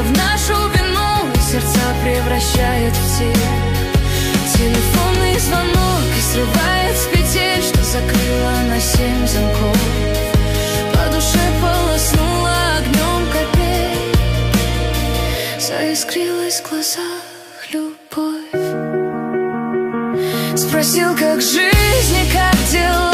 смеется в нашу вину, и сердца превращает в тень. Телефонный звонок и срывает с петель, что закрыла на 7 замков. По душе полоснула огнем копей, заискрилась в глазах любовь. Спросил, как жизнь и как дела.